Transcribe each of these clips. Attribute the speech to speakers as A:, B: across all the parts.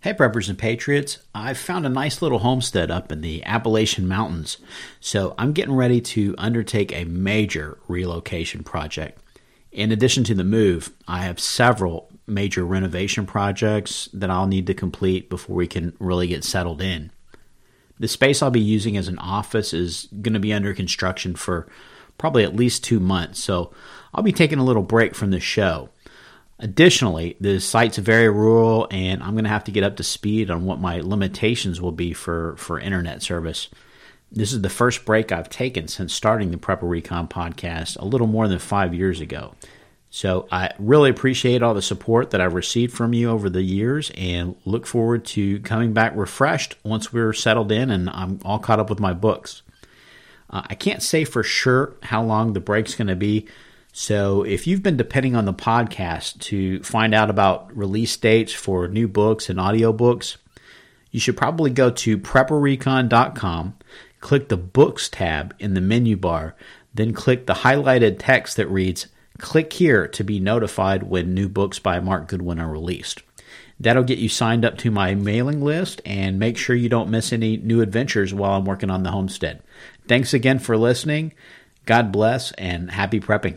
A: Hey, Preppers and Patriots. I've found a nice little homestead up in the Appalachian Mountains, so I'm getting ready to undertake a major relocation project. In addition to the move, I have several major renovation projects that I'll need to complete before we can really get settled in. The space I'll be using as an office is going to be under construction for probably at least 2 months, so I'll be taking a little break from the show. Additionally, the site's very rural, and I'm going to have to get up to speed on what my limitations will be for internet service. This is the first break I've taken since starting the Prepper Recon podcast a little more than 5 years ago. So I really appreciate all the support that I've received from you over the years and look forward to coming back refreshed once we're settled in and I'm all caught up with my books. I can't say for sure how long the break's going to be. So if you've been depending on the podcast to find out about release dates for new books and audiobooks, you should probably go to prepperrecon.com, click the Books tab in the menu bar, then click the highlighted text that reads, "Click here to be notified when new books by Mark Goodwin are released." That'll get you signed up to my mailing list and make sure you don't miss any new adventures while I'm working on the homestead. Thanks again for listening. God bless and happy prepping.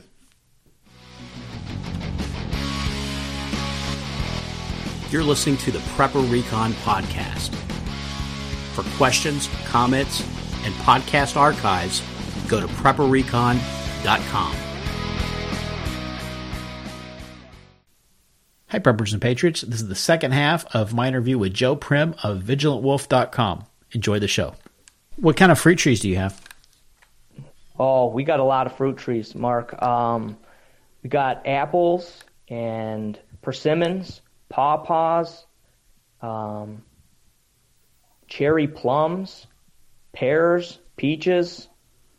A: You're listening to the Prepper Recon podcast. For questions, comments, and podcast archives, go to prepperrecon.com. Hi, Preppers and Patriots. This is the second half of my interview with Joe Prim of VigilantWolf.com. Enjoy the show. What kind of fruit trees do you have?
B: Oh, we got a lot of fruit trees, Mark. We got apples and persimmons, pawpaws, cherry plums, pears, peaches.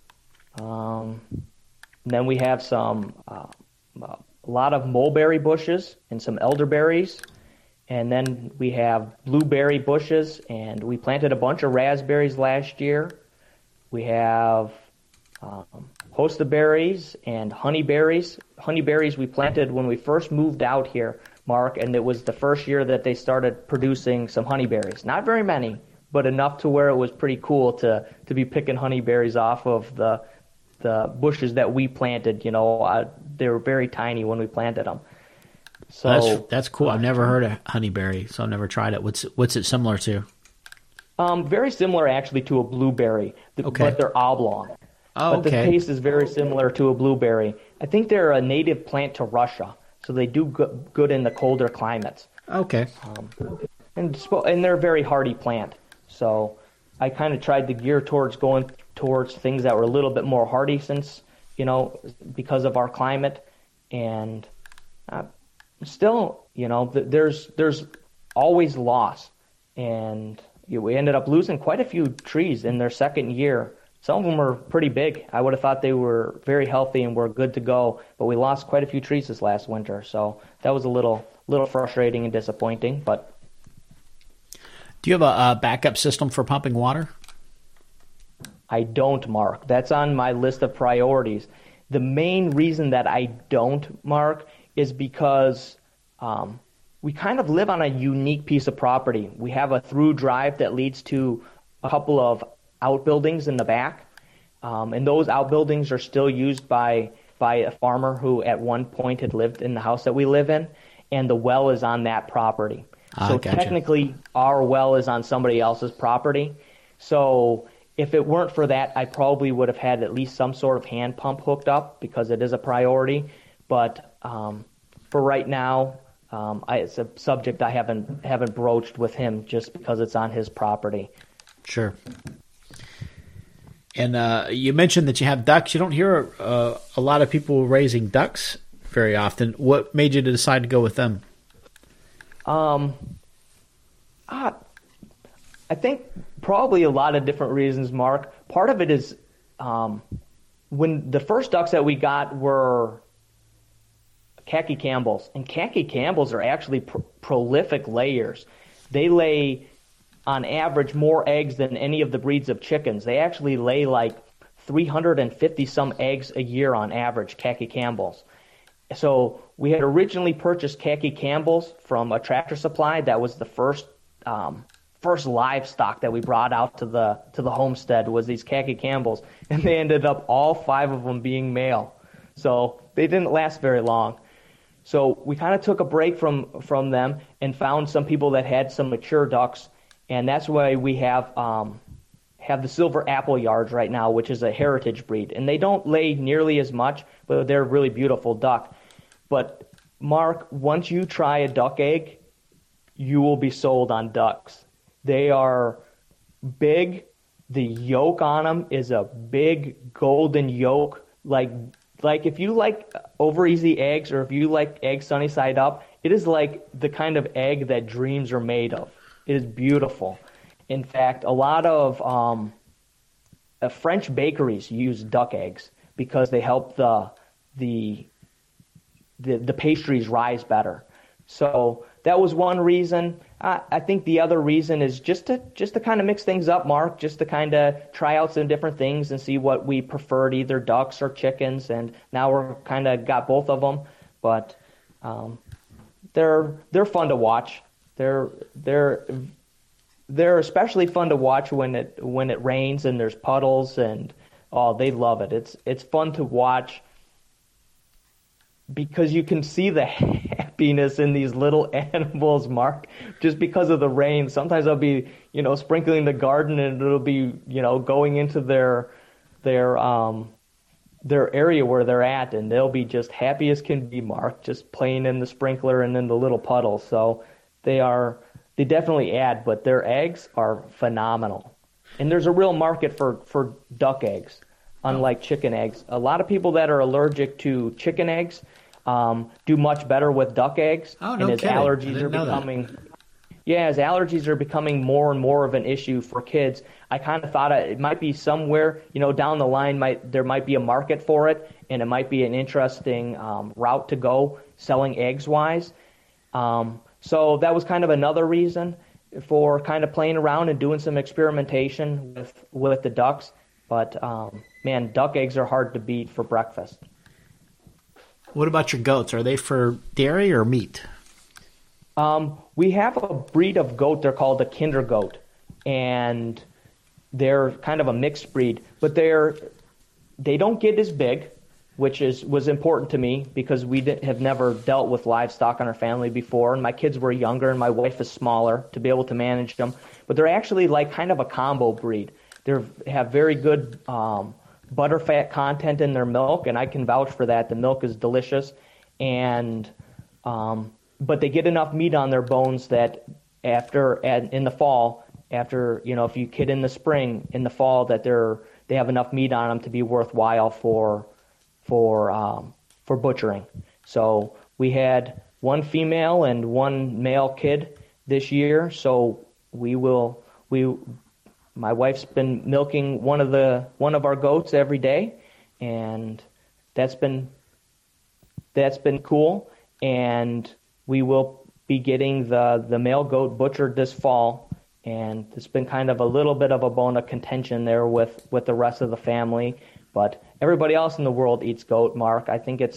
B: Then we have a lot of mulberry bushes and some elderberries. And then we have blueberry bushes, and we planted a bunch of raspberries last year. We have hosta berries and honeyberries. Honeyberries we planted when we first moved out here, Mark, and it was the first year that they started producing some honeyberries. Not very many, but enough to where it was pretty cool to be picking honeyberries off of the bushes that we planted. You know, they were very tiny when we planted them. So
A: that's cool. I've never heard of honeyberry, so I've never tried it. What's it similar to?
B: Very similar actually to a blueberry,
A: okay.
B: But they're oblong.
A: Oh,
B: but the taste is very similar to a blueberry. I think they're a native plant to Russia, so they do good in the colder climates.
A: Okay.
B: And they're a very hardy plant. So I kind of tried to gear towards going towards things that were a little bit more hardy since, because of our climate. And still, there's always loss. And we ended up losing quite a few trees in their second year. Some of them were pretty big. I would have thought they were very healthy and were good to go, but we lost quite a few trees this last winter. So that was a little frustrating and disappointing. But
A: do you have a backup system for pumping water?
B: I don't, Mark. That's on my list of priorities. The main reason that I don't, Mark, is because we kind of live on a unique piece of property. We have a through drive that leads to a couple of outbuildings in the back, and those outbuildings are still used by a farmer who at one point had lived in the house that we live in, and the well is on that property. So
A: gotcha.
B: Technically, our well is on somebody else's property. So if it weren't for that, I probably would have had at least some sort of hand pump hooked up because it is a priority. But for right now, it's a subject I haven't broached with him just because it's on his property.
A: Sure. And you mentioned that you have ducks. You don't hear a lot of people raising ducks very often. What made you decide to go with them?
B: I think probably a lot of different reasons, Mark. Part of it is when the first ducks that we got were khaki Campbells, and khaki Campbells are actually prolific layers. They lay, on average, more eggs than any of the breeds of chickens. They actually lay like 350-some eggs a year on average, khaki Campbells. So we had originally purchased khaki Campbells from a Tractor Supply. That was the first first livestock that we brought out to the homestead was these khaki Campbells, and they ended up all 5 of them being male. So they didn't last very long. So we kind of took a break from them and found some people that had some mature ducks, and that's why we have the silver Appleyards right now, which is a heritage breed. And they don't lay nearly as much, but they're a really beautiful duck. But Mark, once you try a duck egg, you will be sold on ducks. They are big. The yolk on them is a big golden yolk, like if you like over easy eggs, or if you like eggs sunny side up, it is like the kind of egg that dreams are made of. It is beautiful. In fact, a lot of French bakeries use duck eggs because they help the pastries rise better. So that was one reason. I think the other reason is just to kind of mix things up, Mark, just to kind of try out some different things and see what we preferred, either ducks or chickens. And now we're kind of got both of them, but they're fun to watch. They're especially fun to watch when it rains and there's puddles, and they love it. It's fun to watch because you can see the happiness in these little animals, Mark, just because of the rain. Sometimes I'll be, sprinkling the garden, and it'll be, going into their area where they're at, and they'll be just happy as can be, Mark, just playing in the sprinkler and in the little puddles. So they definitely add, but their eggs are phenomenal. And there's a real market for duck eggs, unlike chicken eggs. A lot of people that are allergic to chicken eggs do much better with duck eggs.
A: Oh, no
B: and
A: kidding.
B: As allergies are becoming more and more of an issue for kids, I kind of thought it might be somewhere, down the line, there might be a market for it, and it might be an interesting route to go selling eggs-wise. So that was kind of another reason for kind of playing around and doing some experimentation with the ducks. But, man, duck eggs are hard to beat for breakfast.
A: What about your goats? Are they for dairy or meat?
B: We have a breed of goat. They're called a Kinder goat, and they're kind of a mixed breed. But they don't get as big, which was important to me because we have never dealt with livestock in our family before, and my kids were younger, and my wife is smaller to be able to manage them. But they're actually like kind of a combo breed. They have very good butterfat content in their milk, and I can vouch for that. The milk is delicious, and but they get enough meat on their bones that in the fall, if you kid in the spring, in the fall, that they have enough meat on them to be worthwhile for butchering. So we had one female and one male kid this year. So my wife's been milking one of our goats every day, and that's been cool. And we will be getting the male goat butchered this fall, and it's been kind of a little bit of a bone of contention there with the rest of the family. But everybody else in the world eats goat, Mark. I think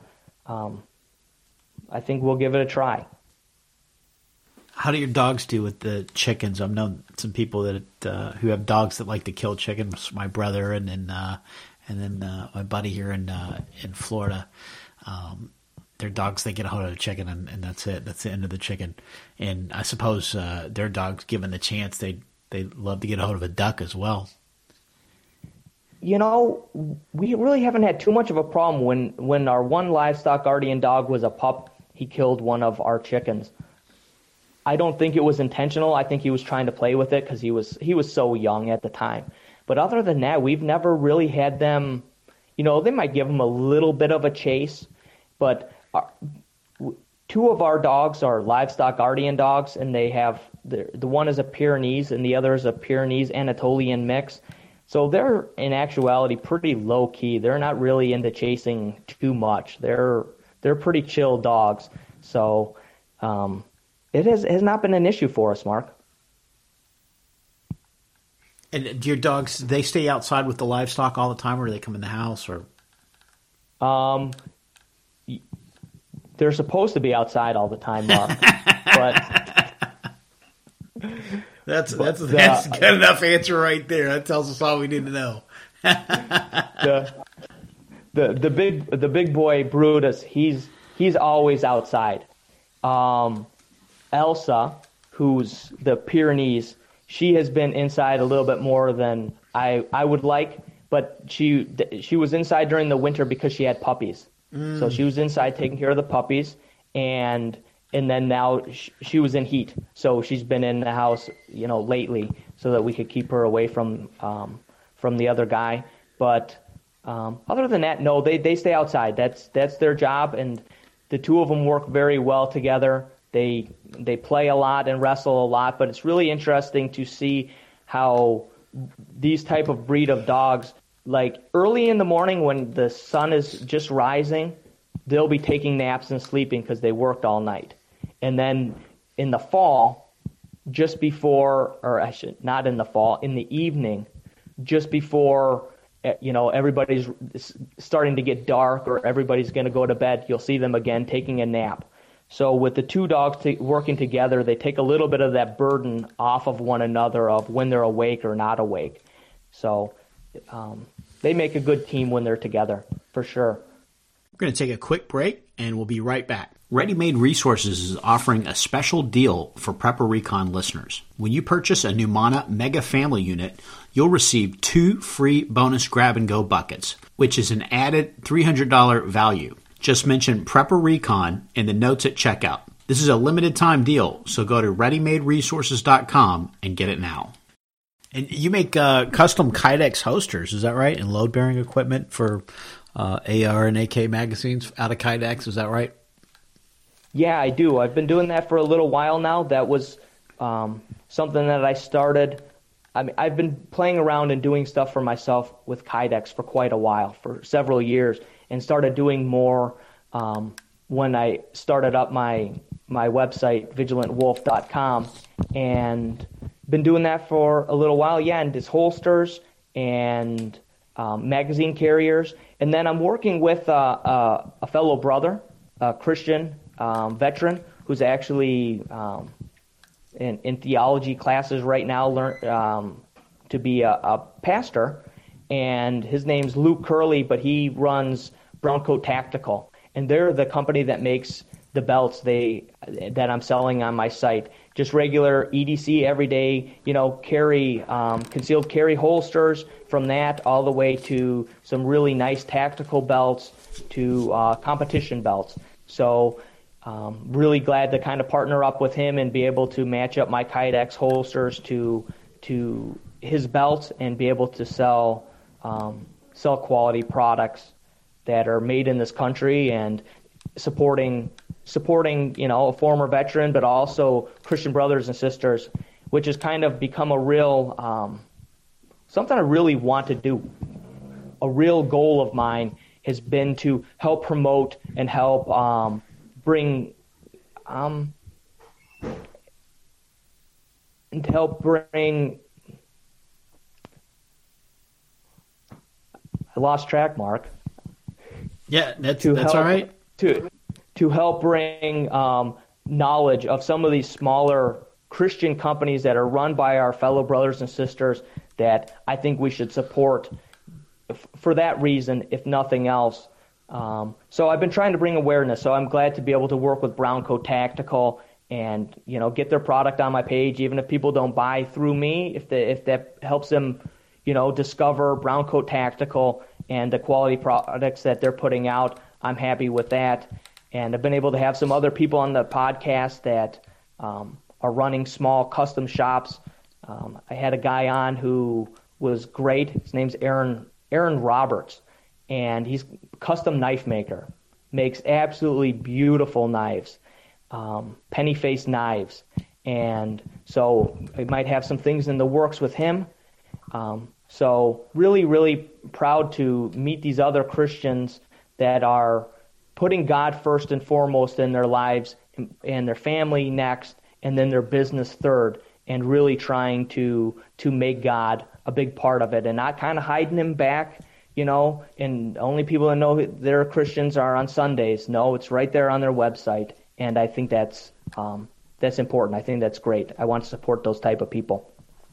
B: I think we'll give it a try.
A: How do your dogs do with the chickens? I've known some people that who have dogs that like to kill chickens. My brother and then my buddy here in Florida. Their dogs, they get a hold of a chicken and that's it. That's the end of the chicken. And I suppose their dogs, given the chance, they love to get a hold of a duck as well.
B: We really haven't had too much of a problem. When our one livestock guardian dog was a pup, he killed one of our chickens. I don't think it was intentional. I think he was trying to play with it because he was so young at the time. But other than that, we've never really had them. They might give them a little bit of a chase, but two of our dogs are livestock guardian dogs, and they have the one is a Pyrenees and the other is a Pyrenees Anatolian mix. So they're in actuality pretty low key. They're not really into chasing too much. They're pretty chill dogs. So it has not been an issue for us, Mark.
A: And do your dogs, they stay outside with the livestock all the time, or do they come in the house? Or
B: they're supposed to be outside all the time, Mark.
A: That's good enough answer right there. That tells us all we need to know.
B: the big boy Brutus, he's always outside. Elsa, who's the Pyrenees, she has been inside a little bit more than I would like, but she was inside during the winter because she had puppies. So she was inside taking care of the puppies, and then now she was in heat. So she's been in the house, lately, so that we could keep her away from the other guy. But other than that, no, they stay outside. That's their job, and the two of them work very well together. They play a lot and wrestle a lot, but it's really interesting to see how these type of breed of dogs, like early in the morning when the sun is just rising, they'll be taking naps and sleeping because they worked all night. And then in the fall, just before, or I should not in the fall, in the evening, just before everybody's starting to get dark or everybody's going to go to bed, you'll see them again taking a nap. So with the two dogs working together, they take a little bit of that burden off of one another of when they're awake or not awake. So they make a good team when they're together, for sure.
A: We're going to take a quick break, and we'll be right back. Ready Made Resources is offering a special deal for Prepper Recon listeners. When you purchase a Numana Mega Family Unit, you'll receive 2 free bonus grab-and-go buckets, which is an added $300 value. Just mention Prepper Recon in the notes at checkout. This is a limited time deal, so go to ReadyMadeResources.com and get it now. And you make custom Kydex holsters, is that right? And load-bearing equipment for AR and AK magazines out of Kydex, is that right?
B: Yeah, I do. I've been doing that for a little while now. That was something that I started. I've been playing around and doing stuff for myself with Kydex for quite a while, for several years, and started doing more when I started up my website, vigilantwolf.com, and been doing that for a little while, and it's holsters and magazine carriers. And then I'm working with a fellow brother, a Christian veteran, who's actually in theology classes right now, to be a pastor. And his name's Luke Curley, but he runs Brown Coat Tactical. And they're the company that makes the belts that I'm selling on my site. Just regular EDC, everyday, carry, concealed carry holsters, from that all the way to some really nice tactical belts to competition belts. So really glad to kind of partner up with him and be able to match up my Kydex holsters to his belts and be able to sell quality products that are made in this country and supporting a former veteran, but also Christian brothers and sisters, which has kind of become a real something I really want to do. A real goal of mine has been to help promote and help bring I lost track, Mark.
A: Yeah, that's all right.
B: To help bring knowledge of some of these smaller Christian companies that are run by our fellow brothers and sisters that I think we should support for that reason, if nothing else. So I've been trying to bring awareness. So I'm glad to be able to work with Brown Coat Tactical and get their product on my page, even if people don't buy through me. If that helps them, discover Brown Coat Tactical and the quality products that they're putting out, I'm happy with that. And I've been able to have some other people on the podcast that are running small custom shops. I had a guy on who was great. His name's Aaron Roberts, and he's a custom knife maker. Makes absolutely beautiful knives, penny-faced knives. And so I might have some things in the works with him. So really, really proud to meet these other Christians that are putting God first and foremost in their lives and their family next, and then their business third, and really trying to make God a big part of it and not kind of hiding him back, and only people that know they're Christians are on Sundays. No, it's right there on their website. And I think that's that's important. I think that's great. I want to support those type of people.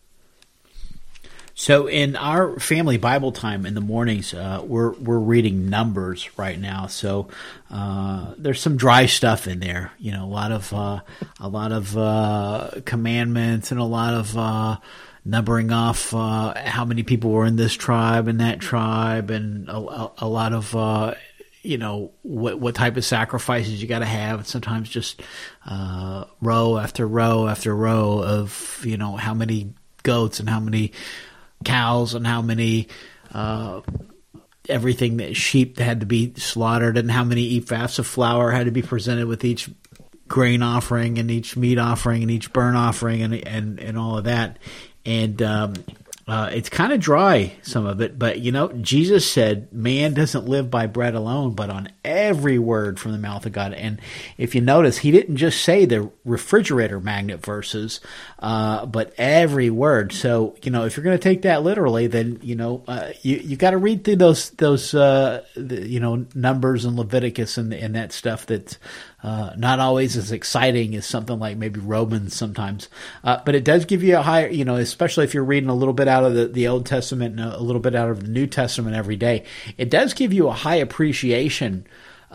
A: So in our family Bible time in the mornings, we're reading Numbers right now. So there's some dry stuff in there, you know, a lot of commandments and a lot of numbering off how many people were in this tribe and that tribe, and a lot of you know, what type of sacrifices you got to have. And sometimes just row after row after row of, you know, how many goats and how many cows and how many everything that sheep had to be slaughtered, and how many ephahs of flour had to be presented with each grain offering and each meat offering and each burnt offering and all of that. And it's kind of dry, some of it, but you know, Jesus said, man doesn't live by bread alone, but on every word from the mouth of God. And if you notice, he didn't just say the refrigerator magnet verses, but every word. So, you know, if you're going to take that literally, then, you know, you got to read through those, you know, Numbers and Leviticus and that stuff that's, not always as exciting as something like maybe Romans sometimes. But it does give you a higher, you know, especially if you're reading a little bit out of the Old Testament and a little bit out of the New Testament every day, it does give you a high appreciation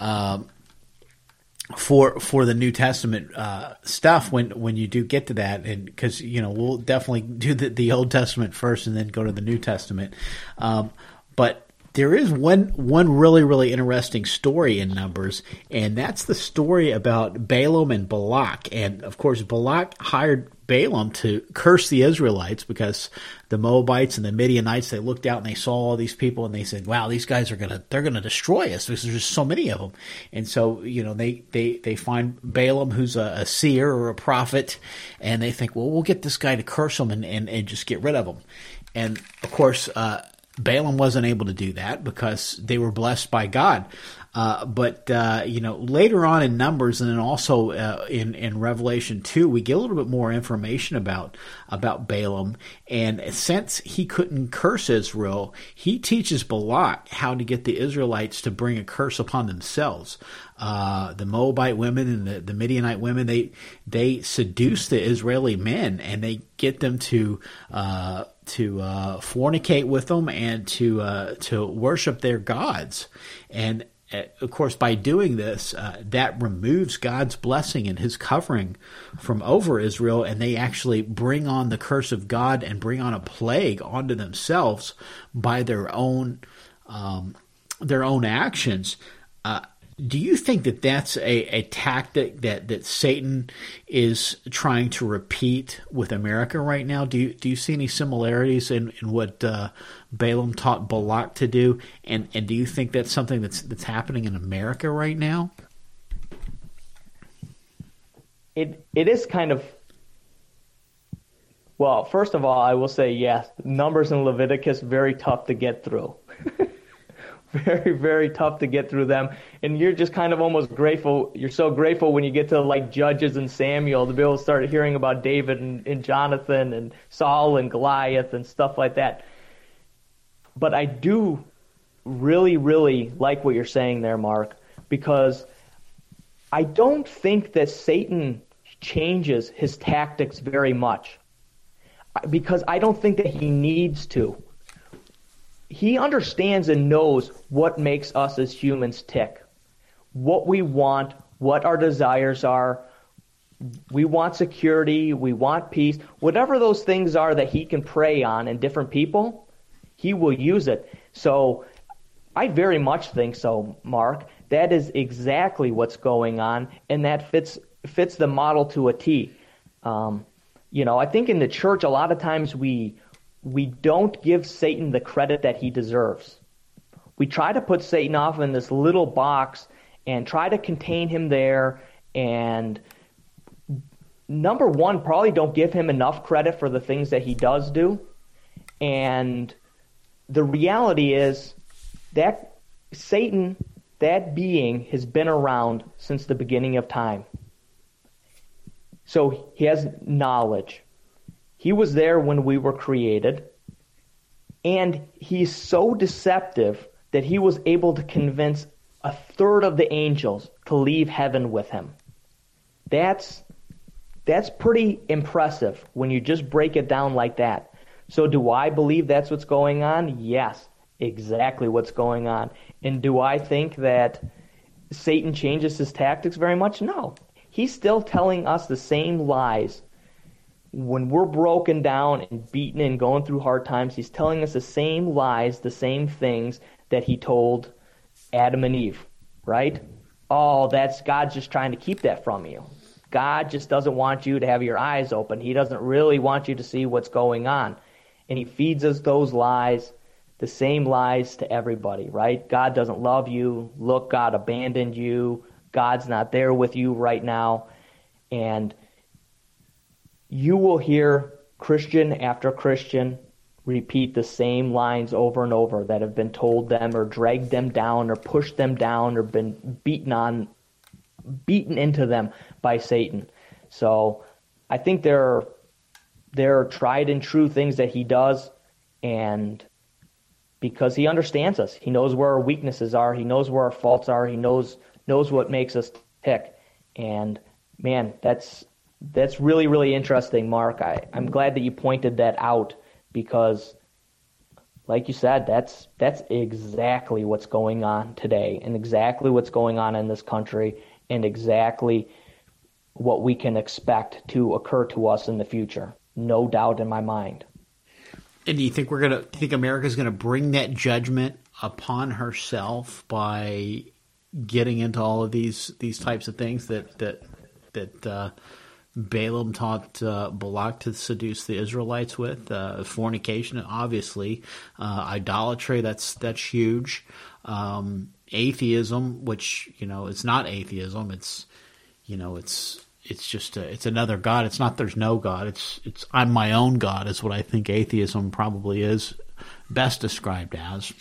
A: for the New Testament stuff when you do get to that. And because, you know, we'll definitely do the Old Testament first and then go to the New Testament. But there is one really, really interesting story in Numbers, and that's the story about Balaam and Balak. And, of course, Balak hired Balaam to curse the Israelites because the Moabites and the Midianites, they looked out and they saw all these people and they said, wow, these guys they're gonna destroy us because there's just so many of them. And so, you know, they find Balaam, who's a seer or a prophet, and they think, well, we'll get this guy to curse them and just get rid of them. And, of course, Balaam wasn't able to do that because they were blessed by God. But you know, later on in Numbers and then also in Revelation 2, we get a little bit more information about Balaam. And since he couldn't curse Israel, he teaches Balak how to get the Israelites to bring a curse upon themselves. The Moabite women and the Midianite women, they seduce the Israeli men and they get them to fornicate with them and to worship their gods. And of course, by doing this, that removes God's blessing and his covering from over Israel, and they actually bring on the curse of God and bring on a plague onto themselves by their own actions. Do you think that that's a tactic that Satan is trying to repeat with America right now? Do you see any similarities in what Balaam taught Balak to do? And do you think that's something that's happening in America right now?
B: It is kind of, well, first of all, I will say yes, Numbers and Leviticus, very tough to get through. Very, very tough to get through them. And you're just kind of almost grateful. You're so grateful when you get to like Judges and Samuel to be able to start hearing about David and Jonathan and Saul and Goliath and stuff like that. But I do really, really like what you're saying there, Mark, because I don't think that Satan changes his tactics very much, because I don't think that he needs to. He understands and knows what makes us as humans tick, what we want, what our desires are. We want security, we want peace. Whatever those things are that he can prey on in different people, he will use it. So I very much think so, Mark. That is exactly what's going on, and that fits the model to a T. You know, I think in the church a lot of times we don't give Satan the credit that he deserves. We try to put Satan off in this little box and try to contain him there. And number one, probably don't give him enough credit for the things that he does do. And the reality is that Satan, that being, has been around since the beginning of time. So he has knowledge. He was there when we were created, and he's so deceptive that he was able to convince a third of the angels to leave heaven with him. That's That's pretty impressive when you just break it down like that. So do I believe that's what's going on? Yes, exactly what's going on. And do I think that Satan changes his tactics very much? No. He's still telling us the same lies. When we're broken down and beaten and going through hard times, he's telling us the same lies, the same things that he told Adam and Eve, right? Oh, that's God's just trying to keep that from you. God just doesn't want you to have your eyes open. He doesn't really want you to see what's going on. And he feeds us those lies, the same lies to everybody, right? God doesn't love you. Look, God abandoned you. God's not there with you right now. And you will hear Christian after Christian repeat the same lines over and over that have been told them or dragged them down or pushed them down or been beaten into them by Satan. So I think there are tried and true things that he does, and because he understands us, he knows where our weaknesses are, he knows where our faults are, he knows what makes us tick. And man, that's really, really interesting, Mark. I'm glad that you pointed that out, because like you said, that's exactly what's going on today, and exactly what's going on in this country, and exactly what we can expect to occur to us in the future. No doubt in my mind.
A: And do you think America's gonna bring that judgment upon herself by getting into all of these types of things that Balaam taught Balak to seduce the Israelites with? Fornication, obviously. Idolatry, that's huge. Atheism, which, it's not atheism. It's just it's another God. It's not there's no God. It's I'm my own God is what I think atheism probably is best described as.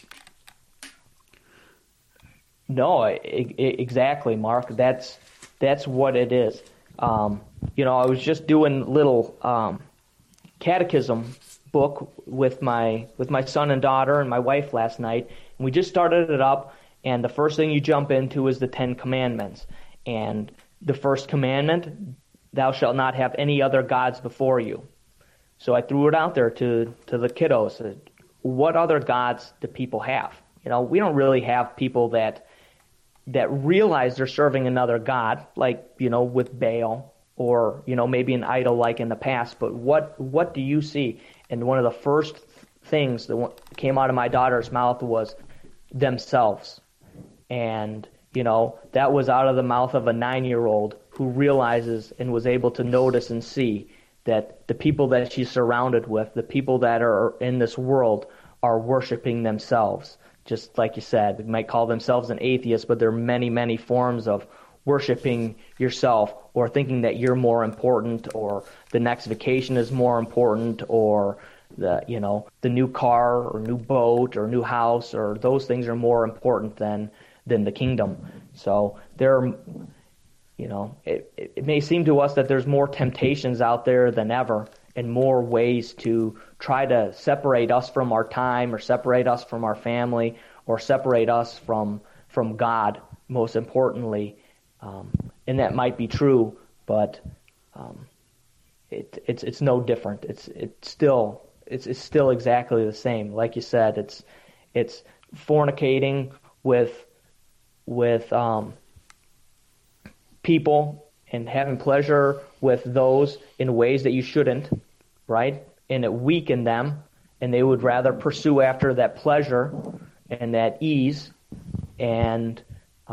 B: No, exactly, Mark. That's what it is. I was just doing a little catechism book with my son and daughter and my wife last night, and we just started it up. And the first thing you jump into is the 10 Commandments. And the first commandment, thou shalt not have any other gods before you. So I threw it out there to the kiddos. What other gods do people have? We don't really have people that realize they're serving another god, like, with Baal or, maybe an idol like in the past. But what do you see? And one of the first things that came out of my daughter's mouth was themselves. And, that was out of the mouth of a 9-year-old who realizes and was able to notice and see that the people that she's surrounded with, the people that are in this world, are worshiping themselves. Just like you said, they might call themselves an atheist, but there are many, many forms of worshiping yourself, or thinking that you're more important, or the next vacation is more important, or the new car or new boat or new house, or those things are more important than the kingdom. So there are, it may seem to us that there's more temptations out there than ever, and more ways to try to separate us from our time, or separate us from our family, or separate us from God, most importantly. And that might be true, but it's no different. It's still exactly the same. Like you said, it's fornicating with people and having pleasure with those in ways that you shouldn't, right? And it weakened them, and they would rather pursue after that pleasure and that ease, and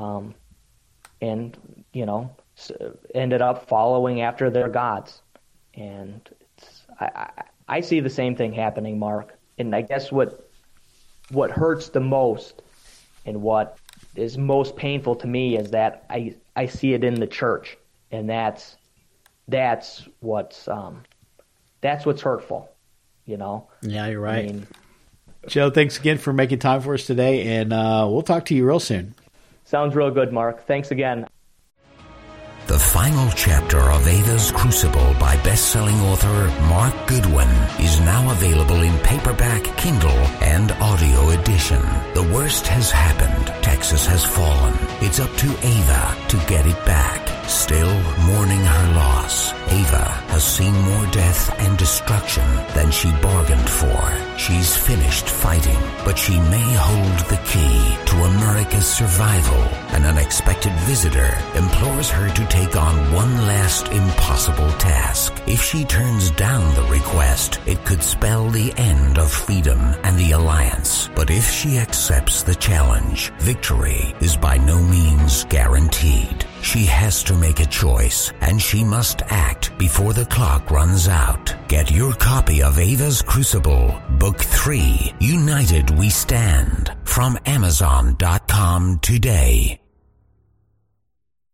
B: ended up following after their gods. And I see the same thing happening, Mark. And I guess what hurts the most and what is most painful to me is that I see it in the church, and that's what's hurtful,
A: Yeah, you're right. Joe, thanks again for making time for us today, and we'll talk to you real soon.
B: Sounds real good, Mark. Thanks again.
C: The final chapter of Ava's Crucible by best-selling author Mark Goodwin is now available in paperback, Kindle, and audio edition. The worst has happened. Texas has fallen. It's up to Ava to get it back. Still mourning her loss, Ava has seen more death and destruction than she bargained for. She's finished fighting, but she may hold the key to America's survival. An unexpected visitor implores her to take on one last impossible task. If she turns down the request, it could spell the end of freedom and the Alliance. But if she accepts the challenge, victory is by no means guaranteed. She has to make a choice, and she must act before the clock runs out. Get your copy of Ava's Crucible, Book 3, United We Stand, from Amazon.com today.